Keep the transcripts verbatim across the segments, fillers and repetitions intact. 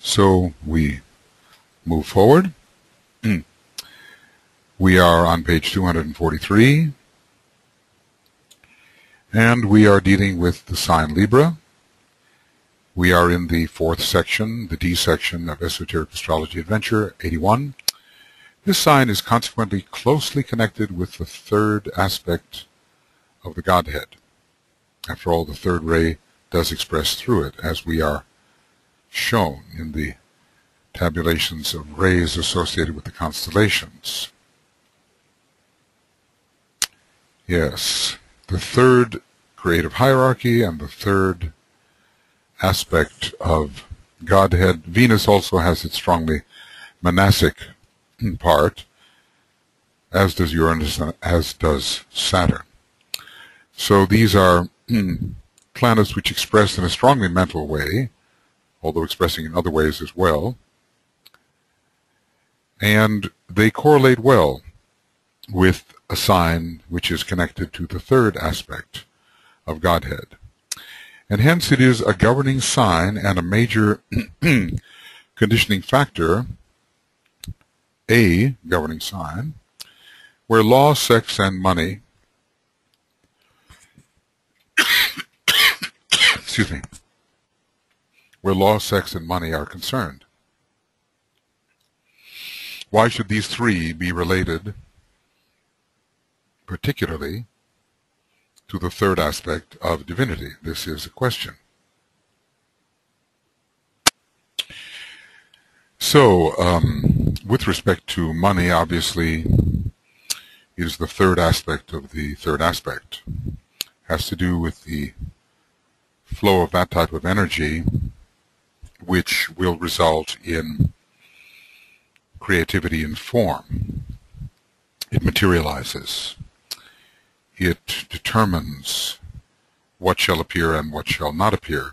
So we move forward. We are on page two hundred forty-three, and we are dealing with the sign Libra. We are in the fourth section, the D section of Esoteric Astrology Adventure eighty-one. This sign is consequently closely connected with the third aspect of the Godhead. After all, the third ray does express through it, as we are shown in the tabulations of rays associated with the constellations. Yes, the third creative hierarchy and the third aspect of Godhead. Venus also has its strongly monastic part, as does Uranus, as does Saturn. So these are planets which express in a strongly mental way, although expressing in other ways as well. And they correlate well with a sign which is connected to the third aspect of Godhead. And hence it is a governing sign and a major conditioning factor, a governing sign, where law, sex, and money excuse me, where law, sex, and money are concerned. Why should these three be related particularly to the third aspect of divinity? This is a question. So, um, with respect to money, obviously, is the third aspect of the third aspect. Has to do with the flow of that type of energy, which will result in creativity in form. It materializes. It determines what shall appear and what shall not appear.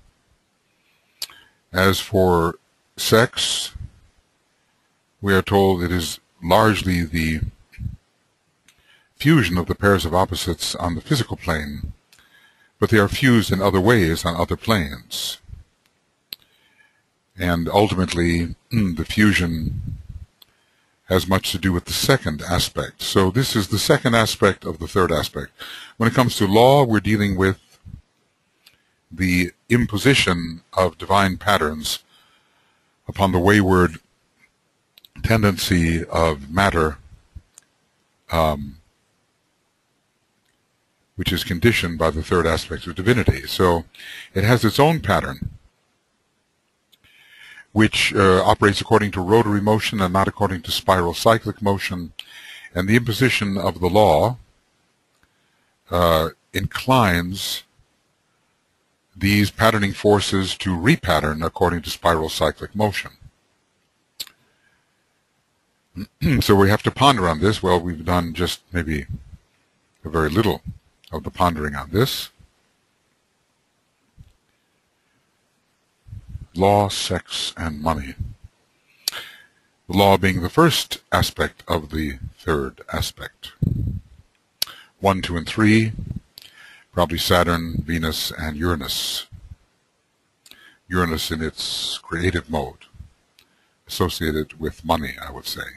As for sex, we are told it is largely the fusion of the pairs of opposites on the physical plane, but they are fused in other ways on other planes. And ultimately, the fusion has much to do with the second aspect. So this is the second aspect of the third aspect. When it comes to law, we're dealing with the imposition of divine patterns upon the wayward tendency of matter, um, which is conditioned by the third aspect of divinity. So it has its own pattern, which uh, operates according to rotary motion and not according to spiral cyclic motion. And the imposition of the law uh, inclines these patterning forces to repattern according to spiral cyclic motion. So we have to ponder on this. Well, we've done just maybe a very little of the pondering on this. Law, sex, and money. The law being the first aspect of the third aspect. One, two, and three, probably Saturn, Venus, and Uranus. Uranus in its creative mode, associated with money, I would say.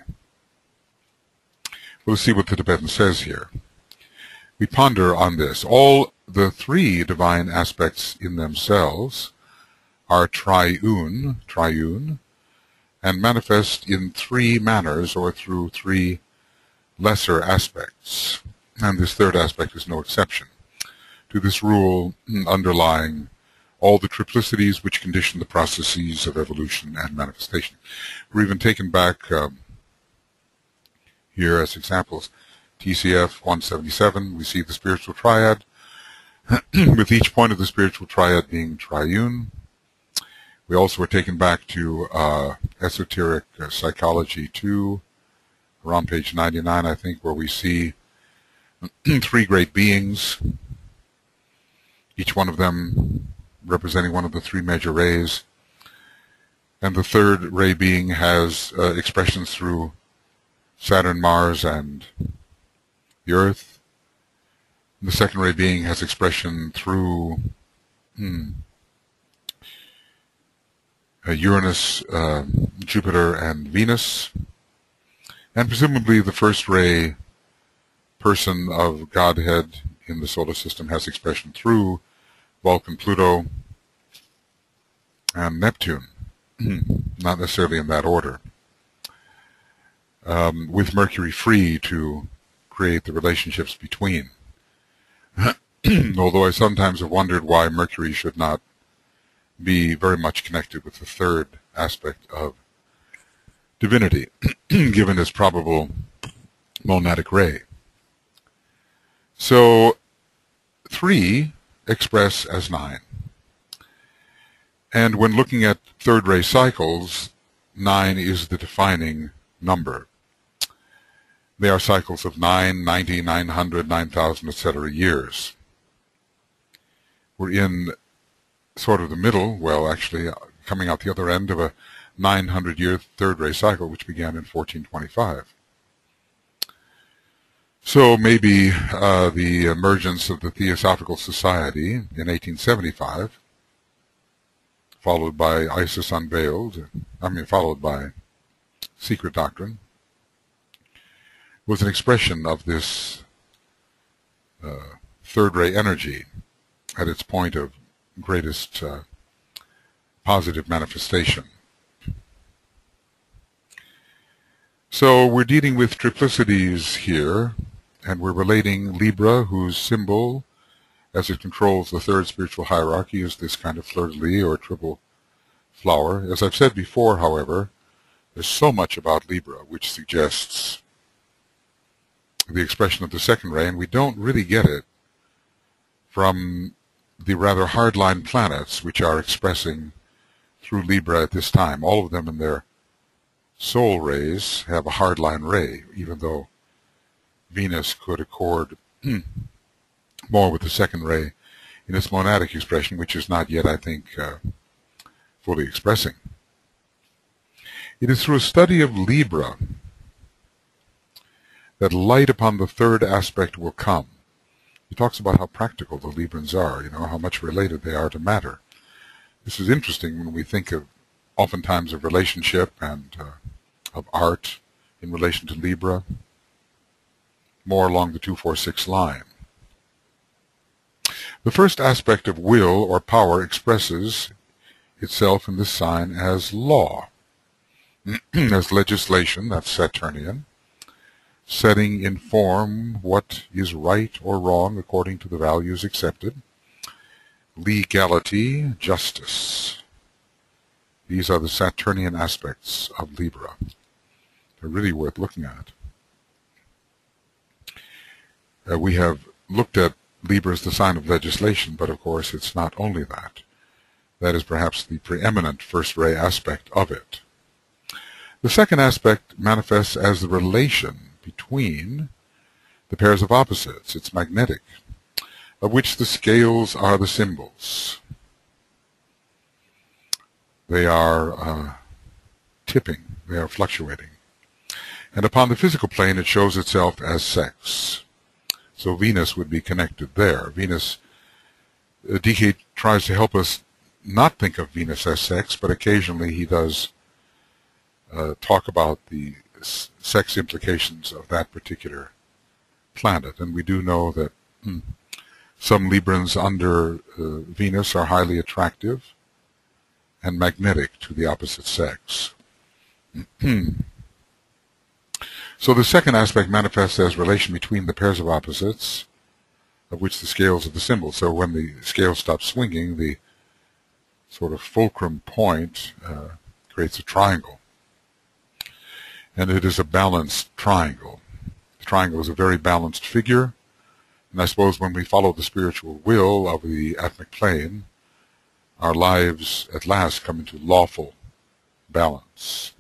We'll see what the Tibetan says here. We ponder on this. All the three divine aspects in themselves are triune, triune, and manifest in three manners or through three lesser aspects. And this third aspect is no exception to this rule underlying all the triplicities which condition the processes of evolution and manifestation. We're even taken back um, here as examples. T C F one seventy-seven, we see the spiritual triad, with each point of the spiritual triad being triune. We also were taken back to uh, Esoteric uh, Psychology two, around page ninety-nine, I think, where we see three great beings, each one of them representing one of the three major rays. And the third ray being has uh, expressions through Saturn, Mars, and the Earth. And the second ray being has expression through hmm, uh, Uranus, uh, Jupiter, and Venus, and presumably the first ray person of Godhead in the solar system has expression through Vulcan, Pluto, and Neptune, not necessarily in that order, um, with Mercury free to create the relationships between. Although I sometimes have wondered why Mercury should not be very much connected with the third aspect of divinity, given its probable monadic ray. So, three express as nine. And when looking at third ray cycles, nine is the defining number. They are cycles of nine, ninety, nine hundred, nine thousand, et cetera years. We're in sort of the middle, well, actually, uh, coming out the other end of a nine hundred year third ray cycle, which began in fourteen twenty-five. So maybe uh, the emergence of the Theosophical Society in eighteen seventy-five, followed by Isis Unveiled, I mean, followed by Secret Doctrine, was an expression of this uh, third ray energy at its point of greatest uh, positive manifestation. So we're dealing with triplicities here, and we're relating Libra, whose symbol, as it controls the third spiritual hierarchy, is this kind of fleur-de-lis or triple flower. As I've said before, however, there's so much about Libra which suggests the expression of the second ray, and we don't really get it from the rather hardline planets which are expressing through Libra at this time. All of them in their soul rays have a hardline ray, even though Venus could accord more with the second ray in its monadic expression, which is not yet, I think, uh, fully expressing. It is through a study of Libra that light upon the third aspect will come. He talks about how practical the Librans are, you know, how much related they are to matter. This is interesting when we think of, oftentimes, of relationship and uh, of art in relation to Libra, more along the two four six line. The first aspect of will or power expresses itself in this sign as law, as legislation, that's Saturnian, setting in form what is right or wrong according to the values accepted. Legality, justice. These are the Saturnian aspects of Libra. They're really worth looking at. Uh, we have looked at Libra as the sign of legislation, but of course it's not only that. That is perhaps the preeminent first ray aspect of it. The second aspect manifests as the relation between the pairs of opposites. It's magnetic, of which the scales are the symbols. They are uh, tipping, they are fluctuating. And upon the physical plane it shows itself as sex. So Venus would be connected there. Venus, uh, D K tries to help us not think of Venus as sex, but occasionally he does uh, talk about the sex implications of that particular planet. And we do know that hmm, some Librans under uh, Venus are highly attractive and magnetic to the opposite sex. So the second aspect manifests as relation between the pairs of opposites, of which the scales are the symbols. So when the scale stops swinging, the sort of fulcrum point uh, creates a triangle. And it is a balanced triangle. The triangle is a very balanced figure, and I suppose when we follow the spiritual will of the atmic plane, our lives at last come into lawful balance.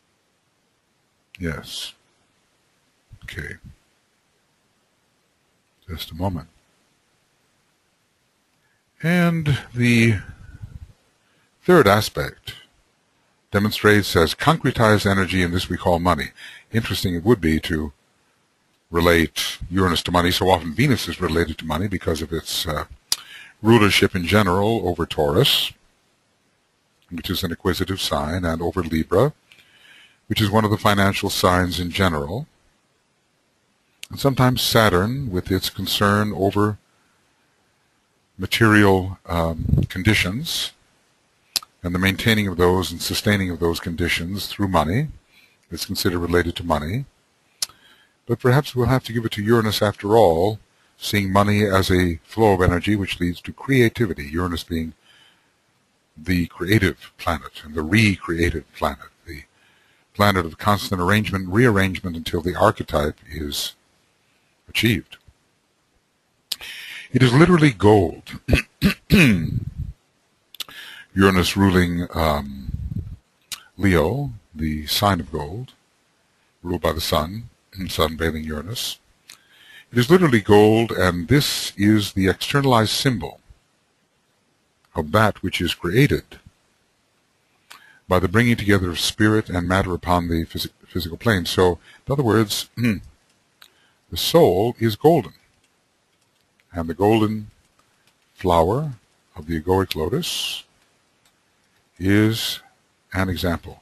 Yes. Okay. Just a moment. And the third aspect demonstrates as concretized energy, and this we call money. Interesting it would be to relate Uranus to money. So often Venus is related to money because of its uh, rulership in general over Taurus. which is an acquisitive sign, and over Libra, which is one of the financial signs in general. And sometimes Saturn, with its concern over material um, conditions and the maintaining of those and sustaining of those conditions through money, is considered related to money. But perhaps we'll have to give it to Uranus after all, seeing money as a flow of energy which leads to creativity, Uranus being the creative planet and the recreative planet, the planet of constant arrangement, rearrangement until the archetype is achieved. It is literally gold. Uranus ruling um, Leo, the sign of gold, ruled by the sun, sun veiling Uranus. It is literally gold, and this is the externalized symbol of that which is created by the bringing together of spirit and matter upon the phys physical plane. So, in other words, the soul is golden, and the golden flower of the egoic lotus is an example.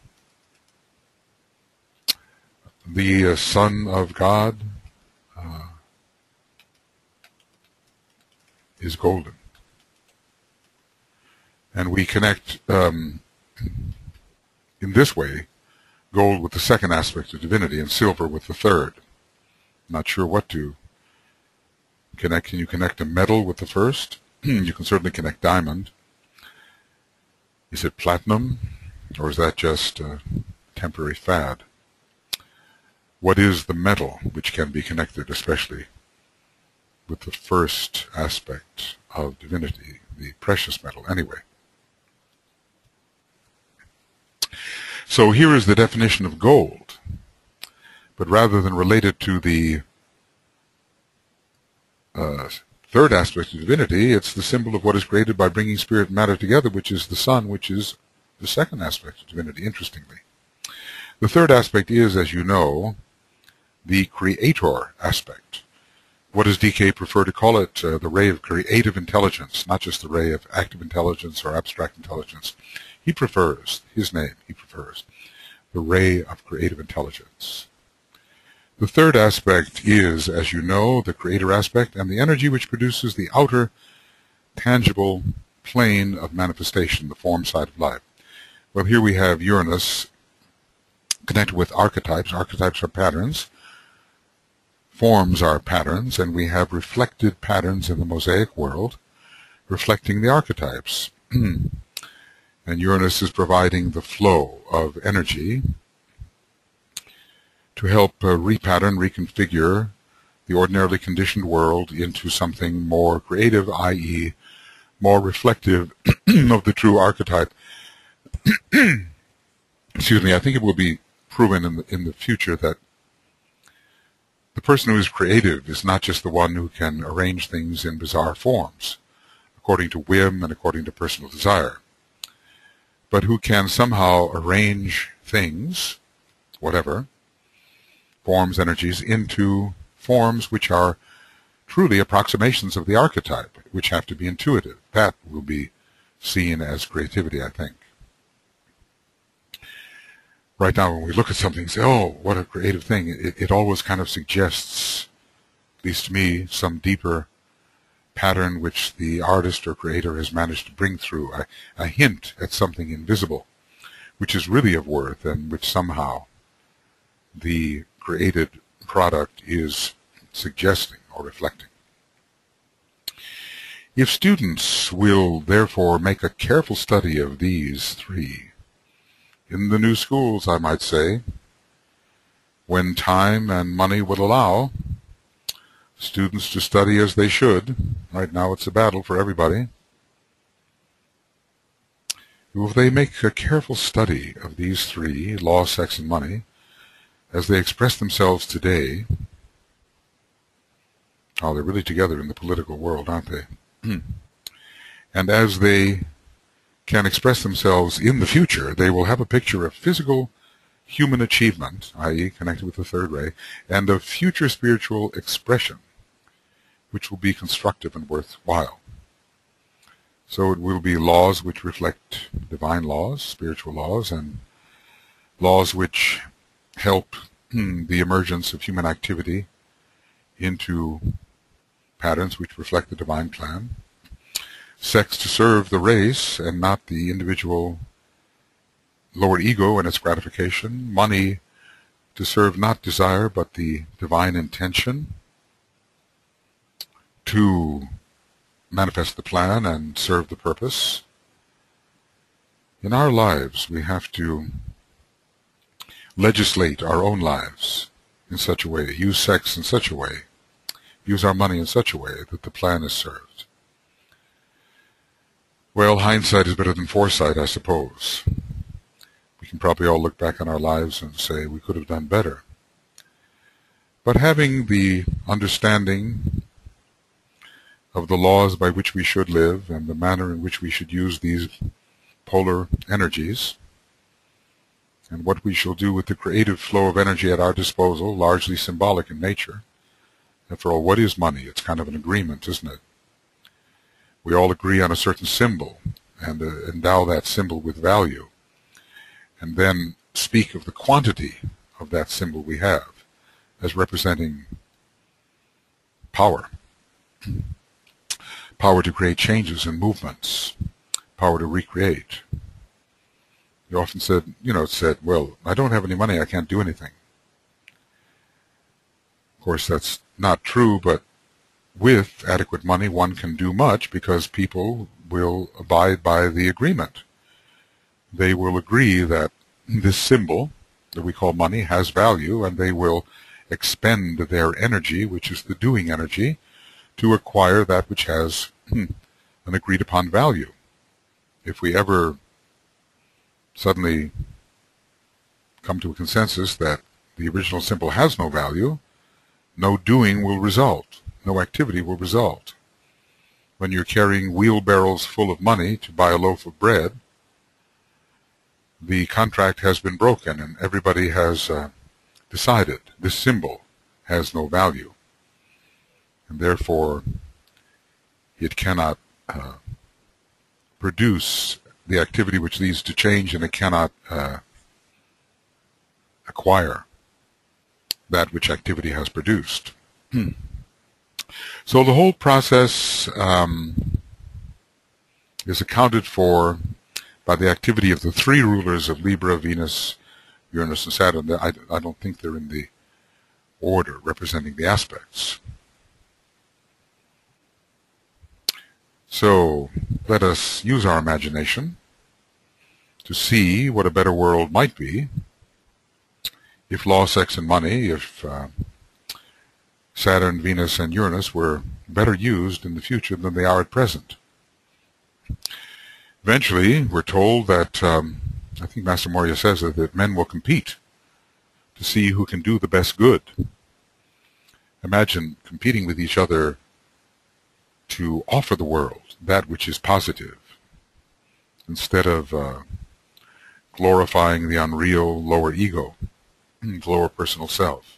The uh, Son of God uh, is golden. And we connect, um, in this way, gold with the second aspect of divinity and silver with the third. Not sure what to connect. Can you connect a metal with the first? You can certainly connect diamond. Is it platinum, or is that just a temporary fad? What is the metal which can be connected, especially with the first aspect of divinity, the precious metal, anyway? So here is the definition of gold, but rather than related to the uh, third aspect of divinity, it's the symbol of what is created by bringing spirit and matter together, which is the sun, which is the second aspect of divinity, interestingly. The third aspect is, as you know, the creator aspect. What does D K prefer to call it? Uh, the ray of creative intelligence, not just the ray of active intelligence or abstract intelligence. He prefers, his name, he prefers, the ray of creative intelligence. The third aspect is, as you know, the creator aspect and the energy which produces the outer, tangible plane of manifestation, the form side of life. Well, here we have Uranus connected with archetypes. Archetypes are patterns. Forms are patterns, and we have reflected patterns in the Mosaic world reflecting the archetypes. And Uranus is providing the flow of energy to help uh, repattern, reconfigure the ordinarily conditioned world into something more creative, that is more reflective of the true archetype. Excuse me, I think it will be proven in the, in the future that the person who is creative is not just the one who can arrange things in bizarre forms, according to whim and according to personal desire, but who can somehow arrange things, whatever, forms, energies, into forms which are truly approximations of the archetype, which have to be intuitive. That will be seen as creativity, I think. Right now, when we look at something and say, oh, what a creative thing, it, it always kind of suggests, at least to me, some deeper pattern which the artist or creator has managed to bring through, a, a hint at something invisible, which is really of worth and which somehow the created product is suggesting or reflecting. If students will therefore make a careful study of these three, in the new schools, I might say, when time and money will allow students to study as they should. Right now it's a battle for everybody. If they make a careful study of these three, law, sex, and money, as they express themselves today, oh, they're really together in the political world, aren't they? And as they can express themselves in the future, they will have a picture of physical human achievement, that is connected with the third ray, and of future spiritual expression, which will be constructive and worthwhile. So it will be laws which reflect divine laws, spiritual laws, and laws which help the emergence of human activity into patterns which reflect the divine plan. Sex to serve the race and not the individual lower ego and its gratification. Money to serve not desire but the divine intention to manifest the plan and serve the purpose. In our lives, we have to legislate our own lives in such a way, use sex in such a way, use our money in such a way that the plan is served. Well, hindsight is better than foresight, I suppose. We can probably all look back on our lives and say we could have done better. But having the understanding of the laws by which we should live and the manner in which we should use these polar energies, and what we shall do with the creative flow of energy at our disposal, largely symbolic in nature. After all, what is money? It's kind of an agreement, isn't it? We all agree on a certain symbol and uh, endow that symbol with value, and then speak of the quantity of that symbol we have as representing power. Power to create changes and movements, power to recreate. You often said, you know, it said, well, I don't have any money, I can't do anything. Of course, that's not true, but with adequate money, one can do much because people will abide by the agreement. They will agree that this symbol that we call money has value, and they will expend their energy, which is the doing energy, to acquire that which has hmm, an agreed upon value. If we ever suddenly come to a consensus that the original symbol has no value, no doing will result, no activity will result. When you're carrying wheelbarrows full of money to buy a loaf of bread, the contract has been broken and everybody has uh, decided this symbol has no value, and therefore it cannot uh, produce the activity which leads to change, and it cannot uh, acquire that which activity has produced. So the whole process um, is accounted for by the activity of the three rulers of Libra, Venus, Uranus, and Saturn. I, I don't think they're in the order representing the aspects. So let us use our imagination to see what a better world might be if law, sex, and money, if uh, Saturn, Venus, and Uranus were better used in the future than they are at present. Eventually, we're told that, um, I think Master Morya says that, that men will compete to see who can do the best good. Imagine competing with each other to offer the world that which is positive, instead of uh, glorifying the unreal lower ego, lower personal self.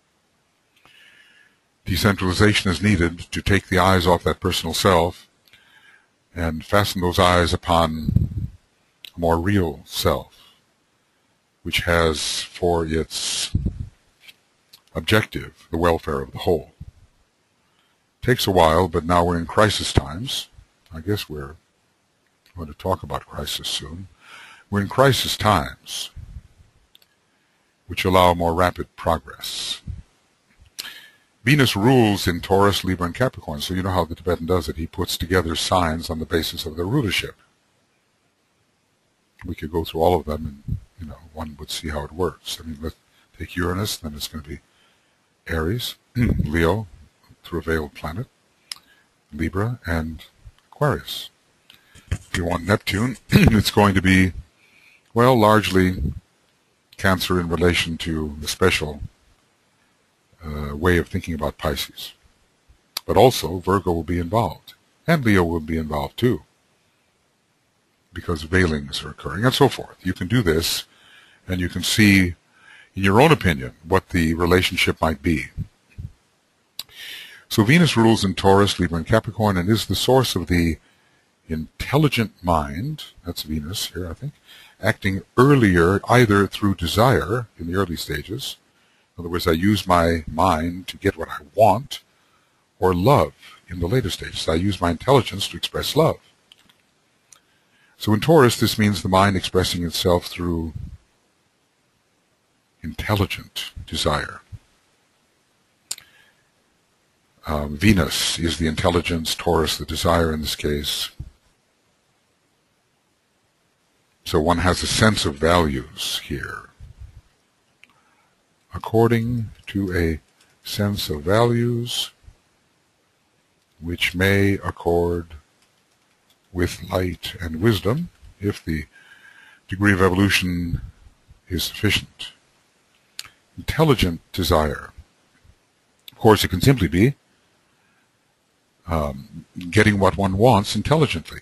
Decentralization is needed to take the eyes off that personal self and fasten those eyes upon a more real self, which has for its objective the welfare of the whole. Takes a while, but now we're in crisis times. I guess we're going to talk about crisis soon. We're in crisis times, which allow more rapid progress. Venus rules in Taurus, Libra, and Capricorn, so you know how the Tibetan does it. He puts together signs on the basis of their rulership. We could go through all of them, and you know, one would see how it works. I mean, let's take Uranus, then it's going to be Aries, Leo, through a veiled planet, Libra, and Aquarius. If you want Neptune, it's going to be, well, largely Cancer in relation to the special uh, way of thinking about Pisces. But also Virgo will be involved, and Leo will be involved too, because veilings are occurring, and so forth. You can do this, and you can see, in your own opinion, what the relationship might be. So Venus rules in Taurus, Libra, and Capricorn, and is the source of the intelligent mind, that's Venus here, I think, acting earlier either through desire in the early stages, in other words, I use my mind to get what I want, or love in the later stages. I use my intelligence to express love. So in Taurus, this means the mind expressing itself through intelligent desire. Um, Venus is the intelligence, Taurus the desire in this case. So one has a sense of values here. According to a sense of values which may accord with light and wisdom if the degree of evolution is sufficient. Intelligent desire. Of course, it can simply be um, getting what one wants intelligently.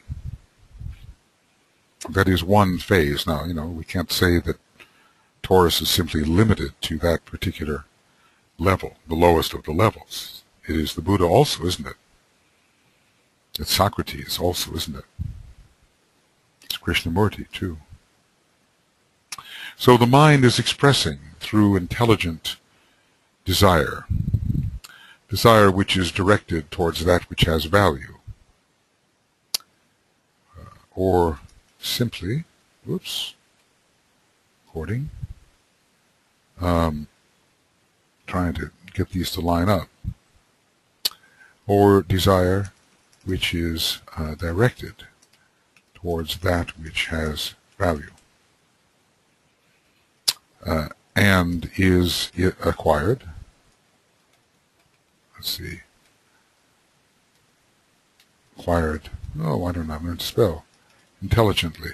That is one phase. Now, you know, we can't say that Taurus is simply limited to that particular level, the lowest of the levels. It is the Buddha also, isn't it? It's Socrates also, isn't it? It's Krishnamurti, too. So the mind is expressing through intelligent desire, desire which is directed towards that which has value, uh, or simply, whoops, according, um, trying to get these to line up, or desire which is uh, directed towards that which has value, uh, and is acquired, let's see, acquired, oh, I don't know, I'm going to spell, intelligently.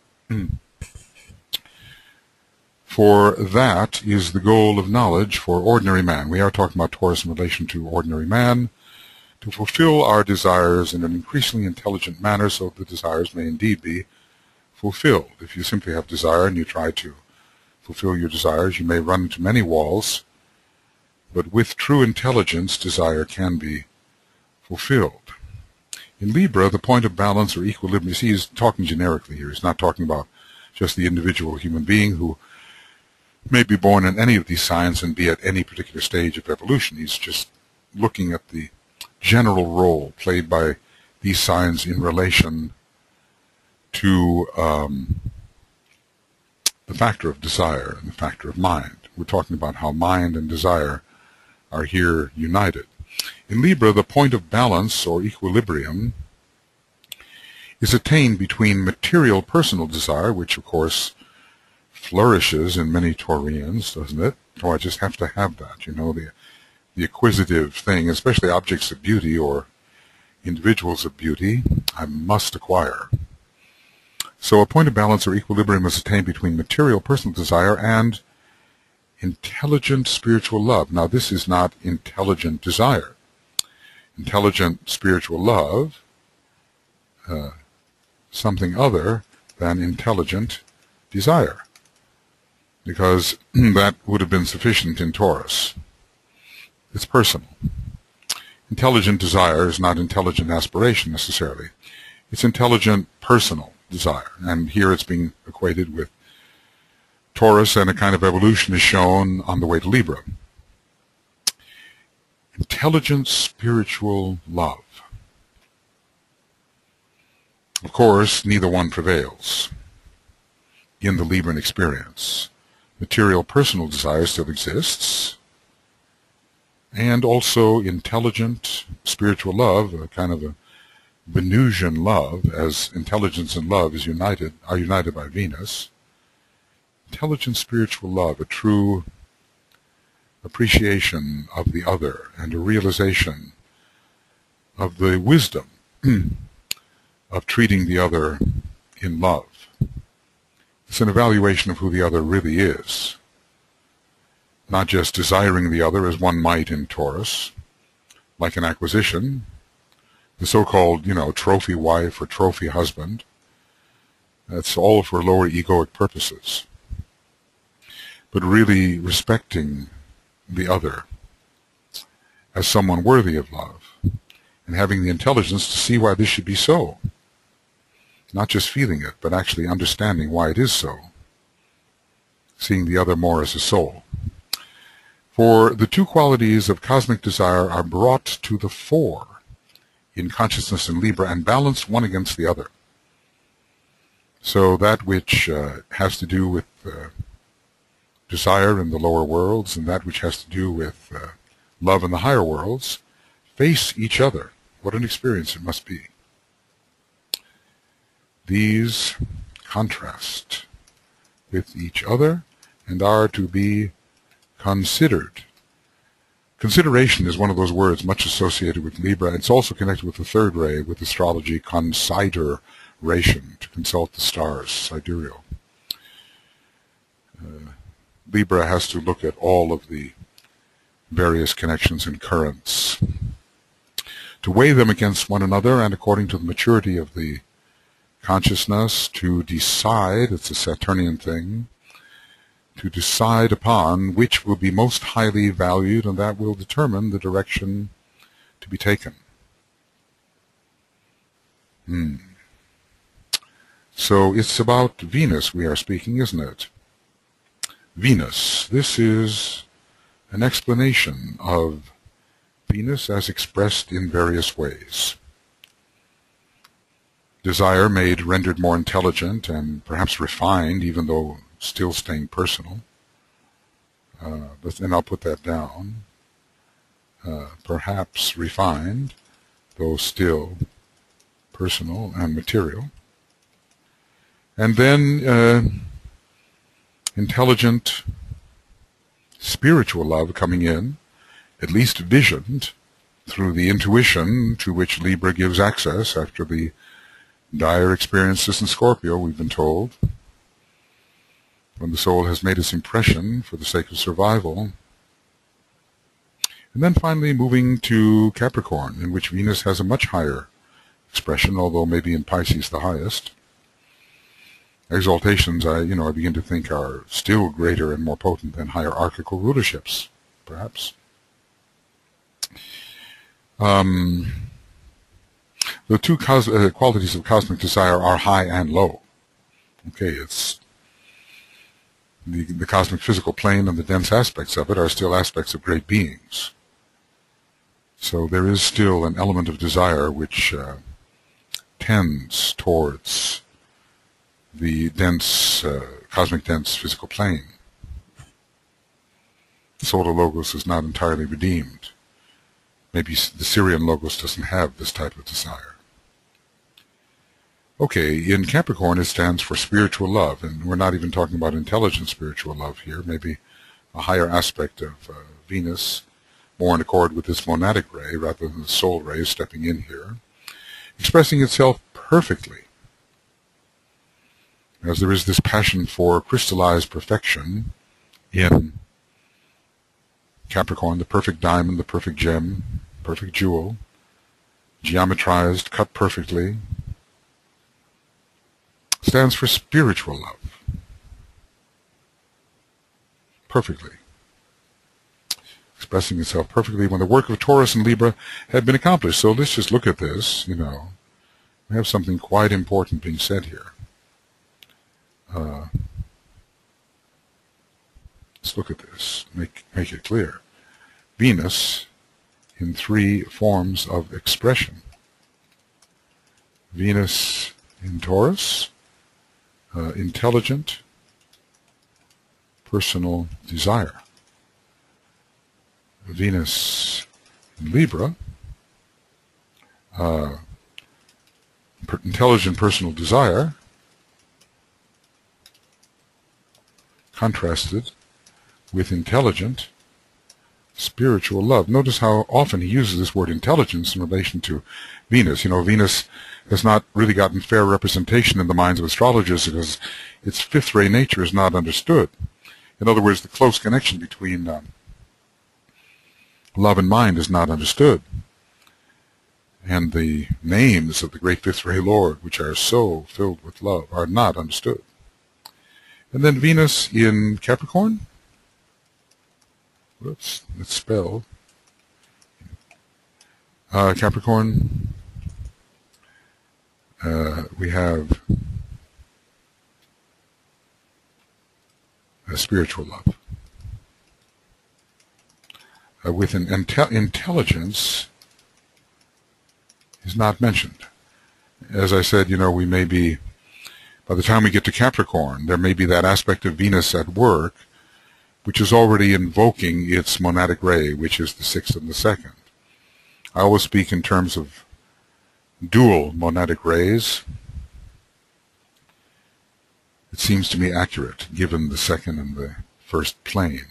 For that is the goal of knowledge for ordinary man. We are talking about Taurus in relation to ordinary man, to fulfill our desires in an increasingly intelligent manner so the desires may indeed be fulfilled. If you simply have desire and you try to fulfill your desires, you may run into many walls, but with true intelligence, desire can be fulfilled. In Libra, the point of balance or equilibrium, you see, he's talking generically here. He's not talking about just the individual human being who may be born in any of these signs and be at any particular stage of evolution. He's just looking at the general role played by these signs in relation to um, the factor of desire and the factor of mind. We're talking about how mind and desire are here united. In Libra, the point of balance or equilibrium is attained between material personal desire, which of course flourishes in many Taurians, doesn't it? Oh, I just have to have that, you know, the, the acquisitive thing, especially objects of beauty or individuals of beauty, I must acquire. So a point of balance or equilibrium is attained between material personal desire and intelligent spiritual love. Now, this is not intelligent desire. Intelligent spiritual love, uh, something other than intelligent desire, because that would have been sufficient in Taurus. It's personal. Intelligent desire is not intelligent aspiration necessarily. It's intelligent personal desire, and here it's being equated with Taurus, and a kind of evolution is shown on the way to Libra. Intelligent spiritual love. Of course, neither one prevails in the Libran experience. Material personal desire still exists, and also intelligent spiritual love, a kind of a Venusian love, as intelligence and love is united, are united by Venus. Intelligent spiritual love, a true appreciation of the other and a realization of the wisdom of treating the other in love. It's an evaluation of who the other really is, not just desiring the other as one might in Taurus, like an acquisition, the so-called, you know, trophy wife or trophy husband. That's all for lower egoic purposes. But really respecting the other as someone worthy of love, and having the intelligence to see why this should be so. Not just feeling it, but actually understanding why it is so. Seeing the other more as a soul. For the two qualities of cosmic desire are brought to the fore in consciousness in Libra and balanced one against the other. So that which uh, has to do with uh, desire in the lower worlds and that which has to do with uh, love in the higher worlds face each other. What an experience it must be. These contrast with each other and are to be considered. Consideration is one of those words much associated with Libra. It's also connected with the third ray, with astrology, consideration, to consult the stars, sidereal. Uh, Libra has to look at all of the various connections and currents, to weigh them against one another, and according to the maturity of the consciousness, to decide, it's a Saturnian thing, to decide upon which will be most highly valued, and that will determine the direction to be taken. Hmm. So it's about Venus we are speaking, isn't it? Venus. This is an explanation of Venus as expressed in various ways. Desire made rendered more intelligent and perhaps refined, even though still staying personal. Uh, but then I'll put that down. Uh, perhaps refined, though still personal and material. And then uh, intelligent, spiritual love coming in, at least visioned through the intuition to which Libra gives access after the dire experiences in Scorpio, we've been told, when the soul has made its impression for the sake of survival. And then finally moving to Capricorn, in which Venus has a much higher expression, although maybe in Pisces the highest. Exaltations, I, you know, I begin to think are still greater and more potent than hierarchical rulerships, perhaps. Um, the two cos uh, qualities of cosmic desire are high and low. Okay, it's the, the cosmic physical plane and the dense aspects of it are still aspects of great beings. So there is still an element of desire which uh, tends towards the dense, uh, cosmic dense physical plane. The solar logos is not entirely redeemed. Maybe the Syrian logos doesn't have this type of desire. Okay, in Capricorn it stands for spiritual love, and we're not even talking about intelligent spiritual love here, maybe a higher aspect of uh, Venus, more in accord with this monadic ray rather than the soul ray stepping in here, expressing itself perfectly, as there is this passion for crystallized perfection in Capricorn, the perfect diamond, the perfect gem, perfect jewel, geometrized, cut perfectly, stands for spiritual love. Perfectly. Expressing itself perfectly when the work of Taurus and Libra had been accomplished. So let's just look at this, you know. We have something quite important being said here. Uh, let's look at this, make, make it clear. Venus in three forms of expression. Venus in Taurus, uh, intelligent, personal desire. Venus in Libra, uh, per intelligent personal desire, contrasted with intelligent spiritual love. Notice how often he uses this word intelligence in relation to Venus. You know, Venus has not really gotten fair representation in the minds of astrologers because its fifth ray nature is not understood. In other words, the close connection between um, love and mind is not understood. And the names of the great fifth ray Lord, which are so filled with love, are not understood. And then Venus in Capricorn, whoops, let's spell, uh, Capricorn, uh, we have a spiritual love. Uh, with an inte intelligence is not mentioned. As I said, you know, we may be, by the time we get to Capricorn, there may be that aspect of Venus at work, which is already invoking its monadic ray, which is the sixth and the second. I always speak in terms of dual monadic rays. It seems to me accurate, given the second and the first plane.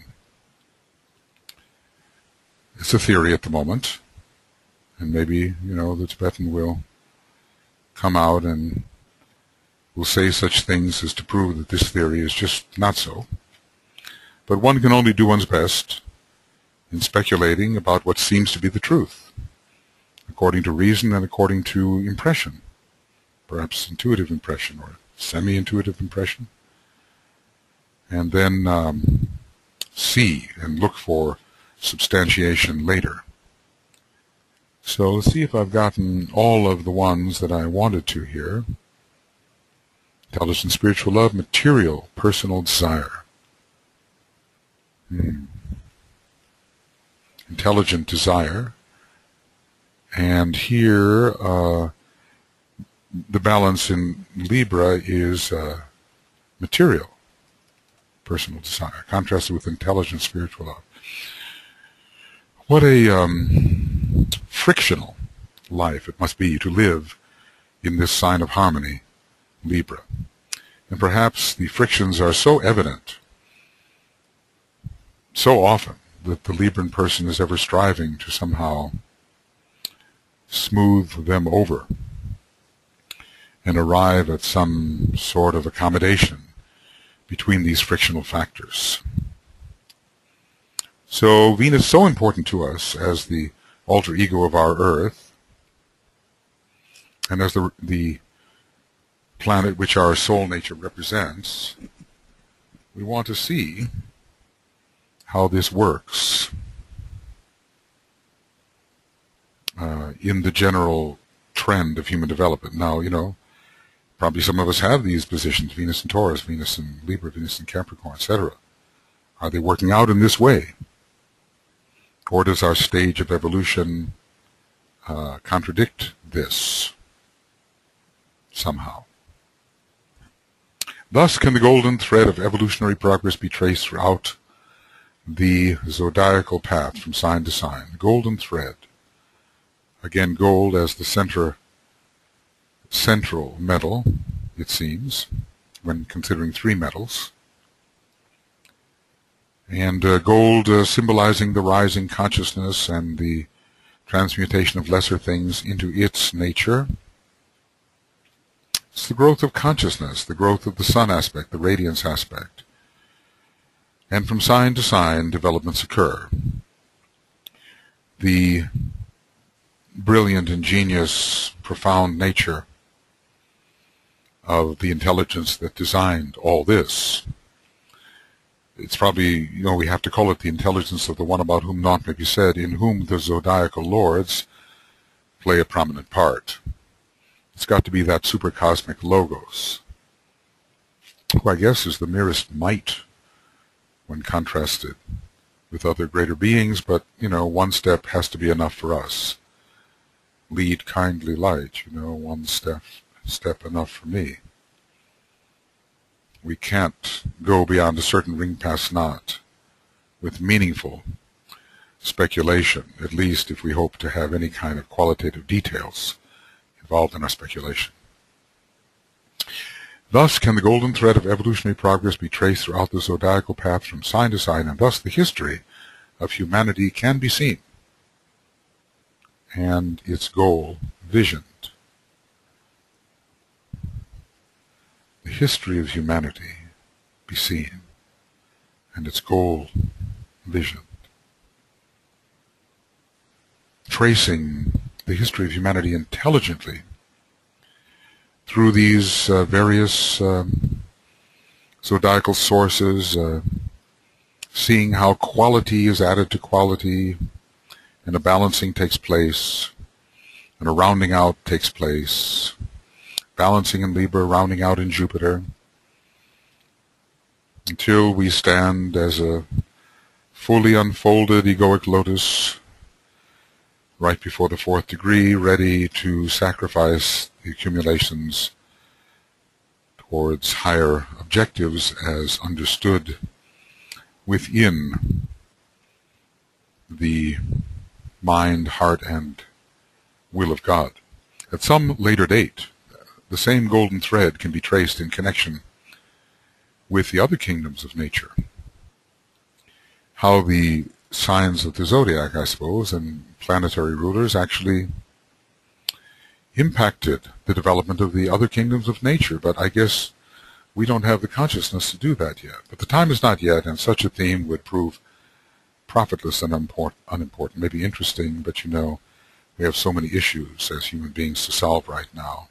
It's a theory at the moment, and maybe, you know, the Tibetan will come out and will say such things as to prove that this theory is just not so. But one can only do one's best in speculating about what seems to be the truth, according to reason and according to impression, perhaps intuitive impression or semi-intuitive impression, and then um, see and look for substantiation later. So let's see if I've gotten all of the ones that I wanted to here. Intelligent spiritual love, material, personal desire. Hmm. Intelligent desire. And here, uh, the balance in Libra is uh, material, personal desire, contrasted with intelligent spiritual love. What a um, frictional life it must be to live in this sign of harmony, Libra. And perhaps the frictions are so evident, so often, that the Libran person is ever striving to somehow smooth them over and arrive at some sort of accommodation between these frictional factors. So Venus is so important to us as the alter ego of our Earth, and as the, the planet which our soul nature represents. We want to see how this works uh, in the general trend of human development. Now, you know, probably some of us have these positions, Venus in Taurus, Venus in Libra, Venus in Capricorn, et cetera. Are they working out in this way? Or does our stage of evolution uh, contradict this somehow? Thus can the golden thread of evolutionary progress be traced throughout the zodiacal path from sign to sign. The golden thread. Again, gold as the center, central metal, it seems, when considering three metals. And uh, gold uh, symbolizing the rising consciousness and the transmutation of lesser things into its nature. It's the growth of consciousness, the growth of the sun aspect, the radiance aspect. And from sign to sign, developments occur. The brilliant, ingenious, profound nature of the intelligence that designed all this. It's probably, you know, we have to call it the intelligence of the one about whom naught may be said, in whom the zodiacal lords play a prominent part. It's got to be that supercosmic logos, who I guess is the merest mite when contrasted with other greater beings, but, you know, one step has to be enough for us. Lead kindly light, you know, one step, step enough for me. We can't go beyond a certain ring past knot with meaningful speculation, at least if we hope to have any kind of qualitative details involved in our speculation. Thus can the golden thread of evolutionary progress be traced throughout the zodiacal path from sign to sign, and thus the history of humanity can be seen, and its goal visioned. The history of humanity be seen, and its goal visioned. Tracing the history of humanity intelligently through these uh, various um, zodiacal sources, uh, seeing how quality is added to quality, and a balancing takes place, and a rounding out takes place, balancing in Libra, rounding out in Jupiter, until we stand as a fully unfolded egoic lotus right before the fourth degree, ready to sacrifice the accumulations towards higher objectives as understood within the mind, heart, and will of God. At some later date, the same golden thread can be traced in connection with the other kingdoms of nature. How the signs of the zodiac, I suppose, and planetary rulers actually impacted the development of the other kingdoms of nature, but I guess we don't have the consciousness to do that yet. But the time is not yet, and such a theme would prove profitless and unimportant. Maybe interesting, but you know, we have so many issues as human beings to solve right now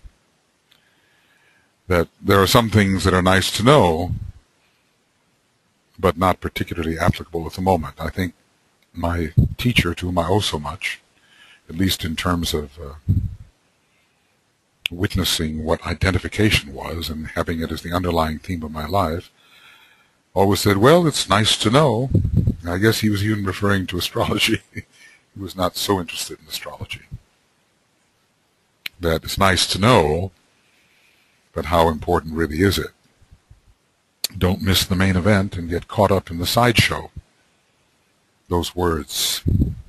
that there are some things that are nice to know, but not particularly applicable at the moment. I think my teacher, to whom I owe so much, at least in terms of uh, witnessing what identification was and having it as the underlying theme of my life, always said, well, it's nice to know. I guess he was even referring to astrology. He was not so interested in astrology. That it's nice to know, but how important really is it? Don't miss the main event and get caught up in the sideshow. Those words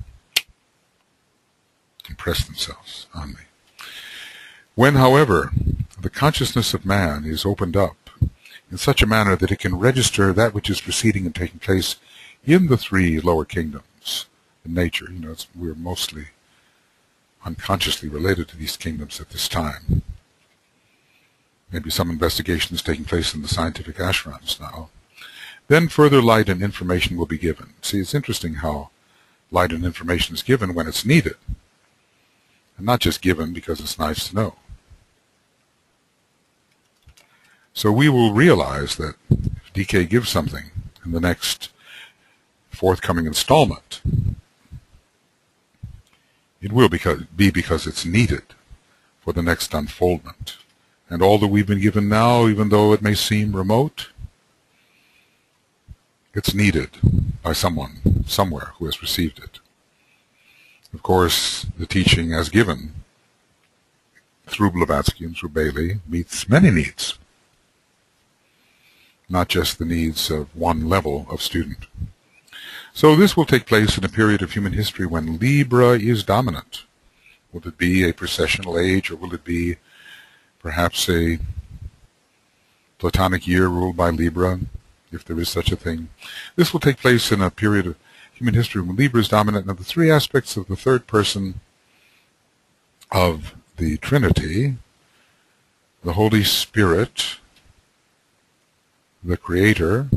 impress themselves on me. When, however, the consciousness of man is opened up in such a manner that it can register that which is proceeding and taking place in the three lower kingdoms in nature, you know, it's, we're mostly unconsciously related to these kingdoms at this time. Maybe some investigation is taking place in the scientific ashrams now. Then further light and information will be given. See, it's interesting how light and information is given when it's needed, and not just given because it's nice to know. So we will realize that if D K gives something in the next forthcoming installment, it will because, be because it's needed for the next unfoldment. And all that we've been given now, even though it may seem remote, it's needed by someone, somewhere, who has received it. Of course, the teaching as given through Blavatsky and through Bailey meets many needs, not just the needs of one level of student. So this will take place in a period of human history when Libra is dominant. Will it be a precessional age, or will it be perhaps a Platonic year ruled by Libra, if there is such a thing? This will take place in a period of human history when Libra is dominant. Now, the three aspects of the third person of the Trinity, the Holy Spirit, the Creator.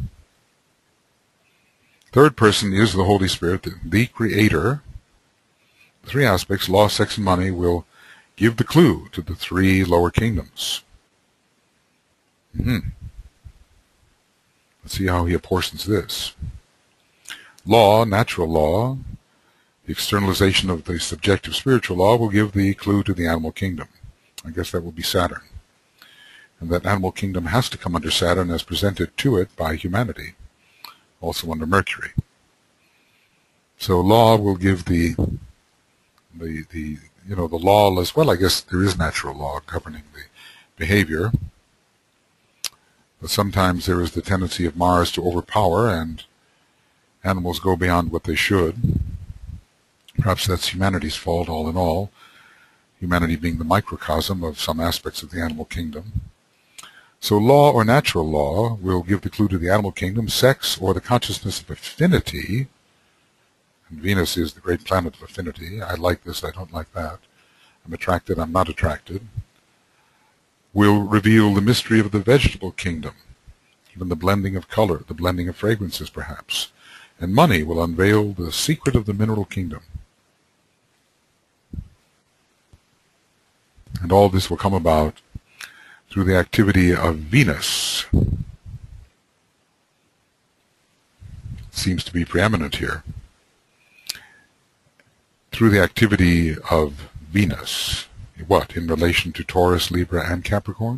Third person is the Holy Spirit, the, the Creator. The three aspects, law, sex, and money, will give the clue to the three lower kingdoms. Mm-hmm. Let's see how he apportions this. Law, natural law, the externalization of the subjective spiritual law, will give the clue to the animal kingdom. I guess that will be Saturn. And that animal kingdom has to come under Saturn as presented to it by humanity, also under Mercury. So law will give the, the, the you know, the law as well. I guess there is natural law governing the behavior. But sometimes there is the tendency of Mars to overpower, and animals go beyond what they should. Perhaps that's humanity's fault, all in all, humanity being the microcosm of some aspects of the animal kingdom. So law or natural law will give the clue to the animal kingdom. Sex, or the consciousness of affinity, and Venus is the great planet of affinity. I like this, I don't like that. I'm attracted, I'm not attracted. Will reveal the mystery of the vegetable kingdom, even the blending of color, the blending of fragrances perhaps. And money will unveil the secret of the mineral kingdom. And all this will come about through the activity of Venus. It seems to be preeminent here. Through the activity of Venus. What, in relation to Taurus, Libra, and Capricorn?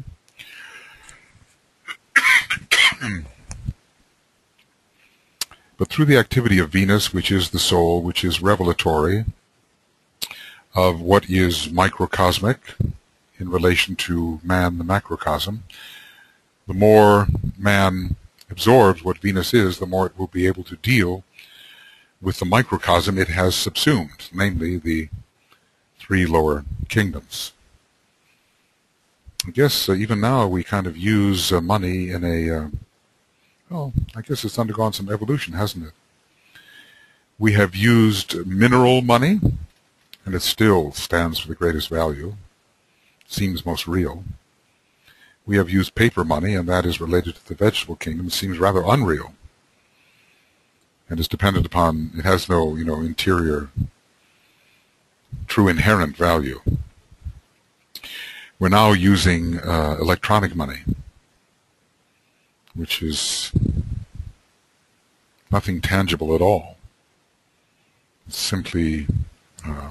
But through the activity of Venus, which is the soul, which is revelatory of what is microcosmic in relation to man, the macrocosm, the more man absorbs what Venus is, the more it will be able to deal with the microcosm it has subsumed, namely the three lower kingdoms. I guess uh, even now we kind of use uh, money in a, uh, well, I guess it's undergone some evolution, hasn't it? We have used mineral money, and it still stands for the greatest value, seems most real. We have used paper money, and that is related to the vegetable kingdom. It seems rather unreal, and is dependent upon, it has no, you know, interior, true inherent value. We're now using uh, electronic money, which is nothing tangible at all. It's simply uh,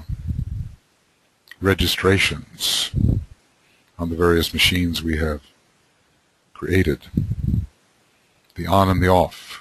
registrations on the various machines we have created, the on and the off.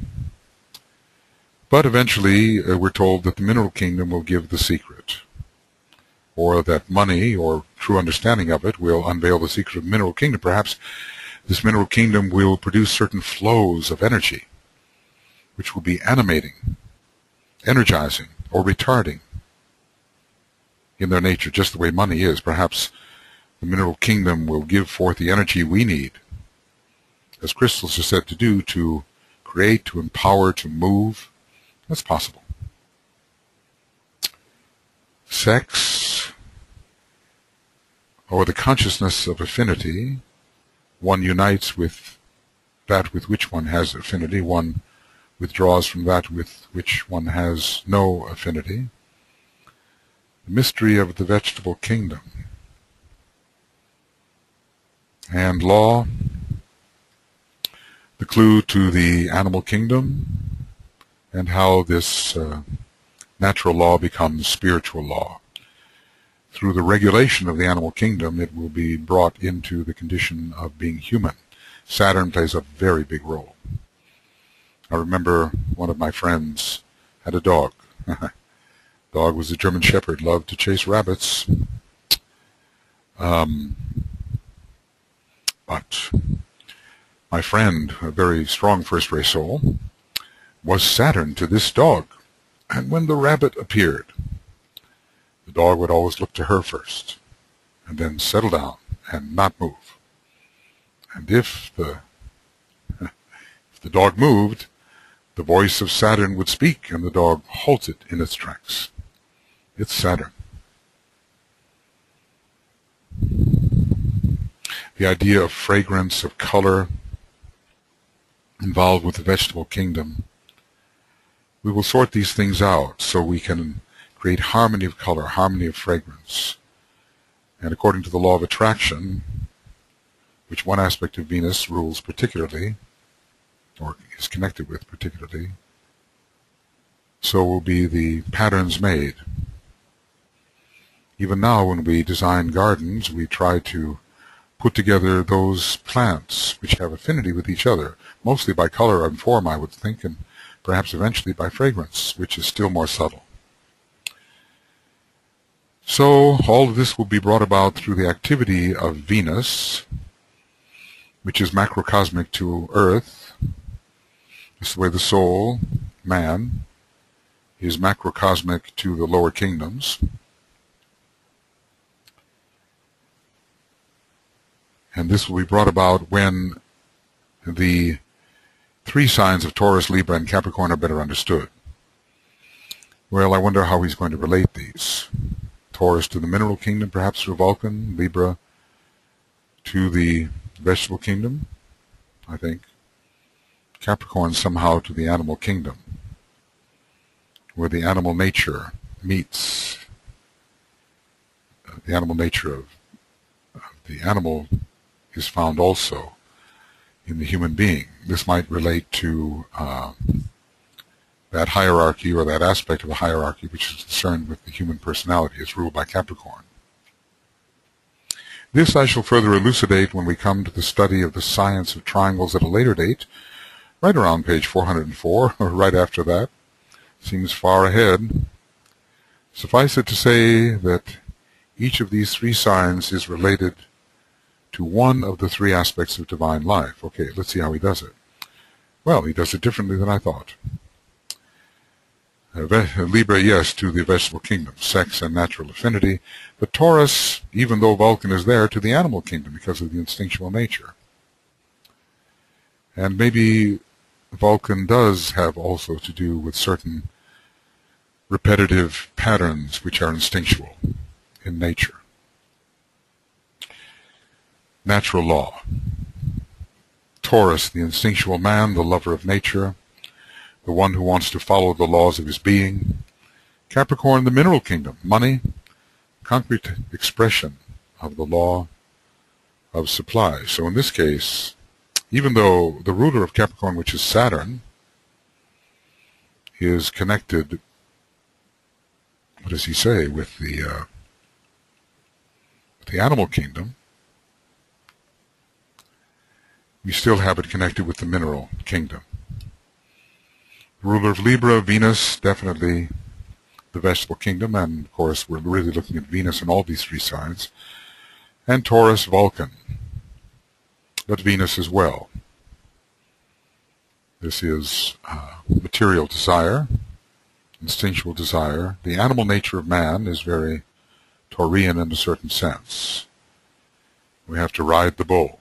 But eventually uh, we're told that the mineral kingdom will give the secret, or that money, or true understanding of it, will unveil the secret of the mineral kingdom. Perhaps this mineral kingdom will produce certain flows of energy, which will be animating, energizing, or retarding in their nature, just the way money is. Perhaps the mineral kingdom will give forth the energy we need, as crystals are said to do, to create, to empower, to move. That's possible. Sex, or the consciousness of affinity, one unites with that with which one has affinity, one withdraws from that with which one has no affinity. The mystery of the vegetable kingdom. And law, the clue to the animal kingdom, and how this uh, natural law becomes spiritual law. Through the regulation of the animal kingdom, it will be brought into the condition of being human. Saturn plays a very big role. I remember one of my friends had a dog. Dog was a German Shepherd, loved to chase rabbits. Um, but my friend, a very strong first-ray soul, was Saturn to this dog. And when the rabbit appeared, the dog would always look to her first, and then settle down and not move. And if the, if the dog moved, the voice of Saturn would speak, and the dog halted in its tracks. It's Saturn. The idea of fragrance, of color, involved with the vegetable kingdom. We will sort these things out so we can create harmony of color, harmony of fragrance. And according to the law of attraction, which one aspect of Venus rules particularly, or is connected with particularly, so will be the patterns made. Even now, when we design gardens, we try to put together those plants which have affinity with each other, mostly by color and form, I would think, and perhaps eventually by fragrance, which is still more subtle. So all of this will be brought about through the activity of Venus, which is macrocosmic to Earth. It's the way the soul, man, is macrocosmic to the lower kingdoms. And this will be brought about when the three signs of Taurus, Libra, and Capricorn are better understood. Well, I wonder how he's going to relate these. Taurus to the mineral kingdom, perhaps through Vulcan. Libra to the vegetable kingdom, I think. Capricorn somehow to the animal kingdom, where the animal nature meets uh, the animal nature of uh, the animal is found also in the human being. This might relate to uh, that hierarchy, or that aspect of the hierarchy which is concerned with the human personality. It's ruled by Capricorn. This I shall further elucidate when we come to the study of the science of triangles at a later date, right around page four hundred four, or right after that. Seems far ahead. Suffice it to say that each of these three signs is related to one of the three aspects of divine life. Okay, let's see how he does it. Well, he does it differently than I thought. Uh, Libra, yes, to the vegetable kingdom, sex and natural affinity, but Taurus, even though Vulcan is there, to the animal kingdom because of the instinctual nature. And maybe Vulcan does have also to do with certain repetitive patterns which are instinctual in nature. Natural law. Taurus, the instinctual man, the lover of nature, the one who wants to follow the laws of his being. Capricorn, the mineral kingdom, money, concrete expression of the law of supply. So in this case, even though the ruler of Capricorn, which is Saturn, is connected, what does he say, with the, uh, with the animal kingdom, we still have it connected with the mineral kingdom. Ruler of Libra, Venus, definitely the vegetable kingdom, and of course we're really looking at Venus in all these three signs. And Taurus, Vulcan, but Venus as well. This is uh, material desire, instinctual desire. The animal nature of man is very Taurian in a certain sense. We have to ride the bull.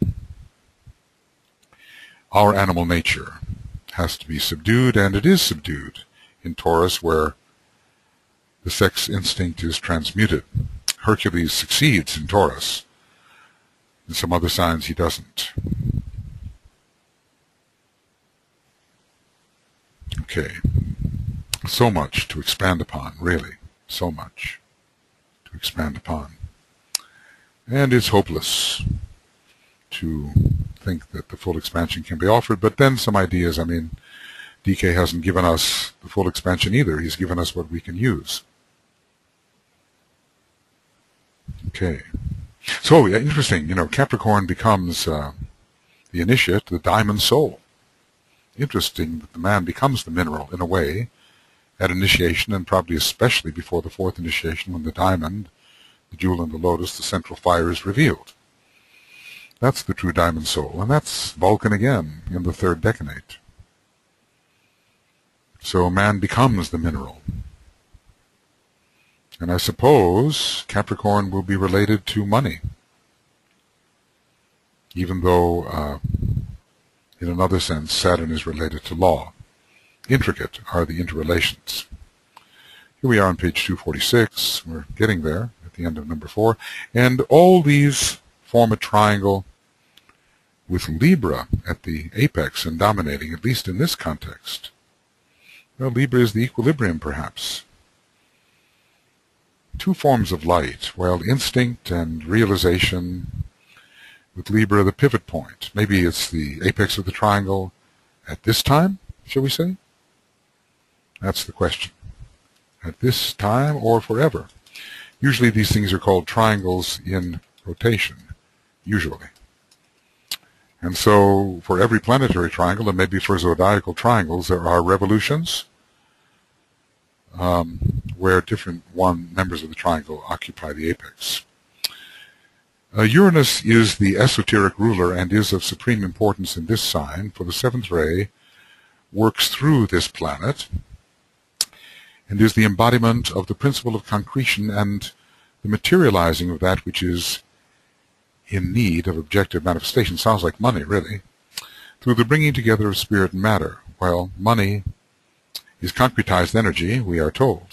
Our animal nature has to be subdued, and it is subdued in Taurus, where the sex instinct is transmuted. Hercules succeeds in Taurus. In some other signs he doesn't. Okay. So much to expand upon, really. So much to expand upon. And it's hopeless to think that the full expansion can be offered, but then some ideas. I mean, D K hasn't given us the full expansion either. He's given us what we can use. Okay. So, yeah, interesting, you know, Capricorn becomes uh, the initiate, the diamond soul. Interesting that the man becomes the mineral, in a way, at initiation, and probably especially before the fourth initiation, when the diamond, the jewel in the lotus, the central fire, is revealed. That's the true diamond soul, and that's Vulcan again in the third decanate. So man becomes the mineral. And I suppose Capricorn will be related to money, even though, uh, in another sense, Saturn is related to law. Intricate are the interrelations. Here we are on page two forty-six. We're getting there at the end of number four. And all these form a triangle with Libra at the apex and dominating, at least in this context. Well, Libra is the equilibrium, perhaps. Two forms of light, well, instinct and realization, with Libra the pivot point. Maybe it's the apex of the triangle at this time, shall we say? That's the question. At this time or forever? Usually these things are called triangles in rotation, usually. And so for every planetary triangle, and maybe for zodiacal triangles, there are revolutions um, where different one members of the triangle occupy the apex. Uh, Uranus is the esoteric ruler and is of supreme importance in this sign, for the seventh ray works through this planet and is the embodiment of the principle of concretion and the materializing of that which is in need of objective manifestation. Sounds like money, really. Through the bringing together of spirit and matter. Well, money is concretized energy, we are told.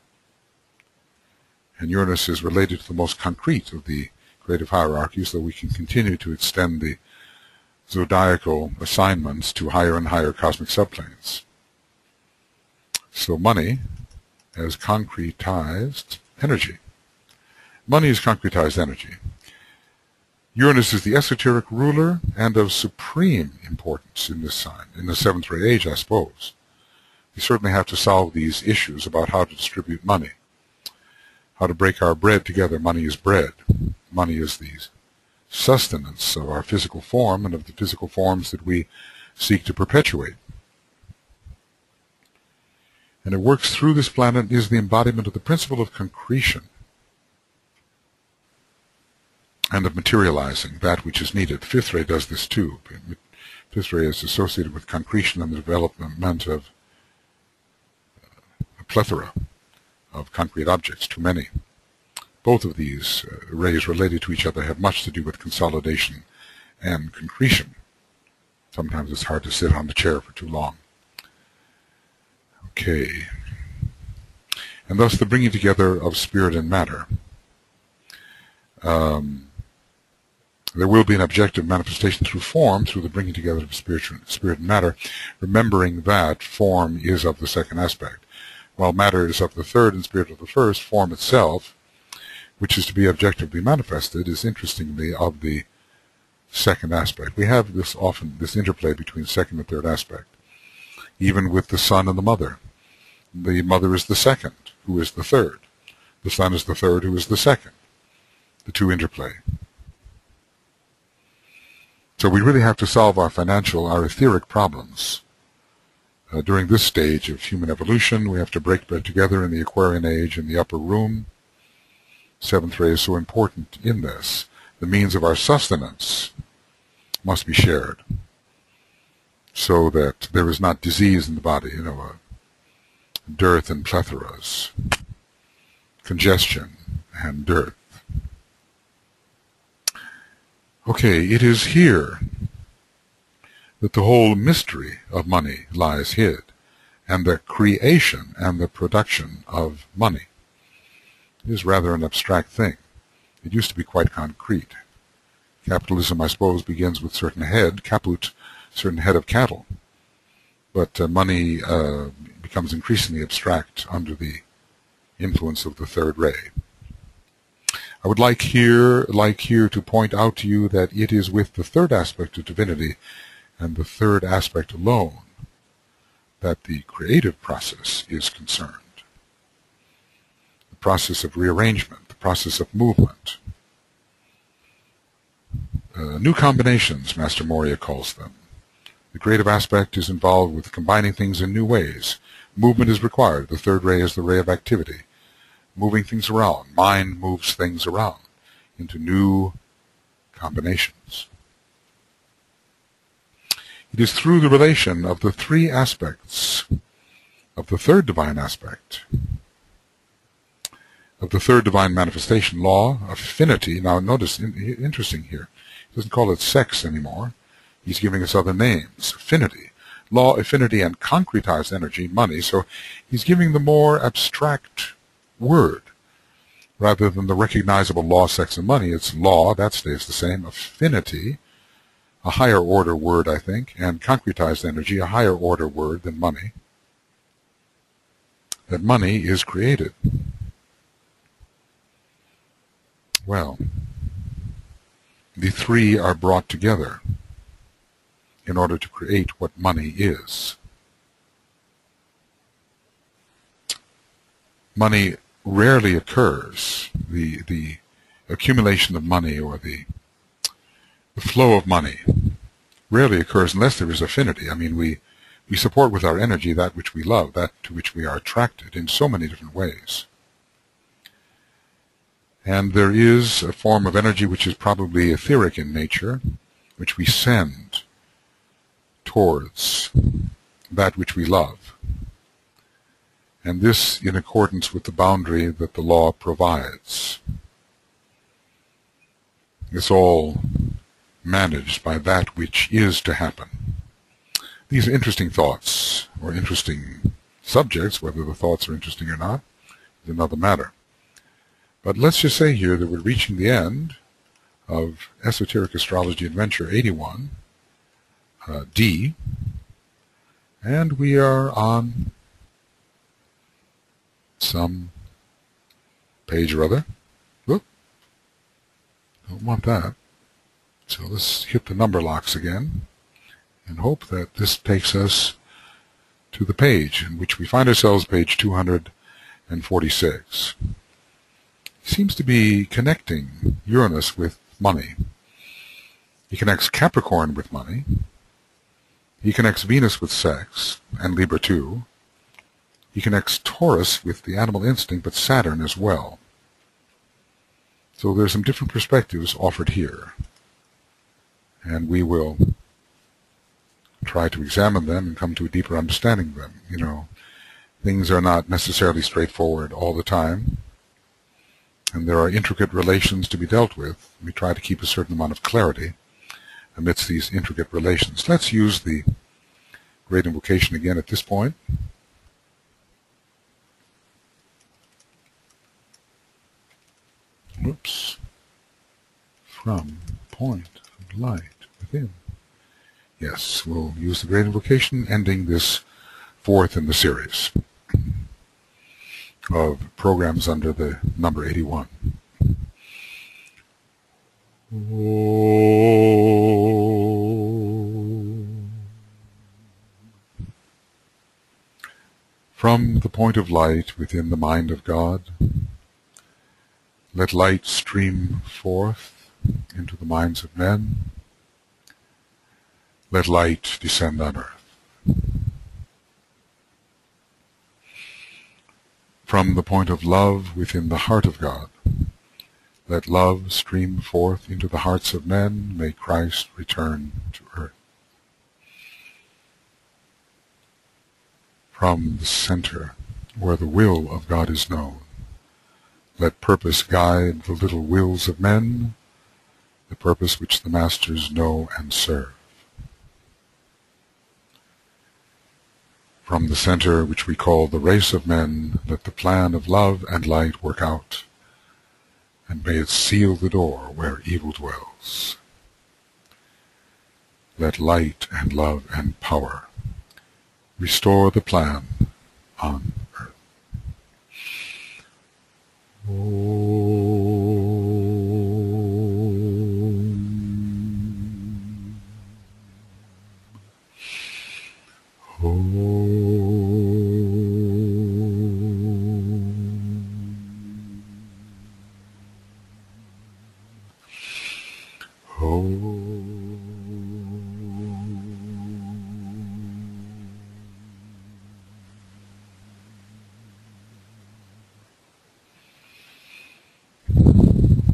And Uranus is related to the most concrete of the creative hierarchies, though we can continue to extend the zodiacal assignments to higher and higher cosmic subplanes. So money as concretized energy. Money is concretized energy. Uranus is the esoteric ruler and of supreme importance in this sign, in the seventh ray age, I suppose. We certainly have to solve these issues about how to distribute money, how to break our bread together. Money is bread. Money is the sustenance of our physical form and of the physical forms that we seek to perpetuate. And it works through this planet, is the embodiment of the principle of concretion and of materializing that which is needed. The fifth ray does this too. Fifth ray is associated with concretion and the development of a plethora of concrete objects, too many. Both of these uh, rays related to each other have much to do with consolidation and concretion. Sometimes it's hard to sit on the chair for too long. Okay. And thus the bringing together of spirit and matter. Um, there will be an objective manifestation through form, through the bringing together of spirit, spirit and matter, remembering that form is of the second aspect, while matter is of the third and spirit of the first. Form itself, which is to be objectively manifested, is interestingly of the second aspect. We have this often, this interplay between second and third aspect, even with the son and the mother. The mother is the second, who is the third. The son is the third, who is the second. The two interplay. So we really have to solve our financial, our etheric problems. Uh, during this stage of human evolution, we have to break bread together in the Aquarian age in the upper room. Seventh ray is so important in this. The means of our sustenance must be shared so that there is not disease in the body, you know, uh, dearth and plethoras, congestion and dearth. Okay, it is here that the whole mystery of money lies hid, and the creation and the production of money. It is rather an abstract thing. It used to be quite concrete. Capitalism, I suppose, begins with certain head, caput, certain head of cattle. But uh, money uh, becomes increasingly abstract under the influence of the third ray. I would like here, like here to point out to you that it is with the third aspect of divinity and the third aspect alone that the creative process is concerned. The process of rearrangement, the process of movement. Uh, new combinations, Master Moria calls them. The creative aspect is involved with combining things in new ways. Movement is required. The third ray is the ray of activity. Moving things around. Mind moves things around into new combinations. It is through the relation of the three aspects of the third divine aspect, of the third divine manifestation, law, affinity. Now notice, in, interesting here, he doesn't call it sex anymore. He's giving us other names. Affinity. Law, affinity, and concretized energy, money. So he's giving the more abstract word. Rather than the recognizable law, sex, and money, it's law, that stays the same. Affinity, a higher order word, I think, and concretized energy, a higher order word than money. That money is created. Well, the three are brought together in order to create what money is. Money rarely occurs, the the accumulation of money or the, the flow of money rarely occurs unless there is affinity. I mean, we, we support with our energy that which we love, that to which we are attracted in so many different ways. And there is a form of energy which is probably etheric in nature, which we send towards that which we love. And this in accordance with the boundary that the law provides. It's all managed by that which is to happen. These are interesting thoughts, or interesting subjects. Whether the thoughts are interesting or not is another matter. But let's just say here that we're reaching the end of Esoteric Astrology Adventure eighty-one, uh, D, and we are on some page or other. Whoop. Don't want that. So let's hit the number locks again and hope that this takes us to the page in which we find ourselves, page two hundred forty-six. It seems to be connecting Uranus with money. He connects Capricorn with money. He connects Venus with sex, and Libra too. He connects Taurus with the animal instinct, but Saturn as well. So there's some different perspectives offered here. And we will try to examine them and come to a deeper understanding of them. You know, things are not necessarily straightforward all the time, and there are intricate relations to be dealt with. We try to keep a certain amount of clarity amidst these intricate relations. Let's use the Great Invocation again at this point. Whoops. From point of light within. Yes, we'll use the Great Invocation, ending this fourth in the series of programs under the number eighty-one. From the point of light within the mind of God, let light stream forth into the minds of men. Let light descend on earth. From the point of love within the heart of God, let love stream forth into the hearts of men. May Christ return to earth. From the center, where the will of God is known, let purpose guide the little wills of men, the purpose which the masters know and serve. From the center, which we call the race of men, let the plan of love and light work out, and may it seal the door where evil dwells. Let light and love and power restore the plan on earth. Oh.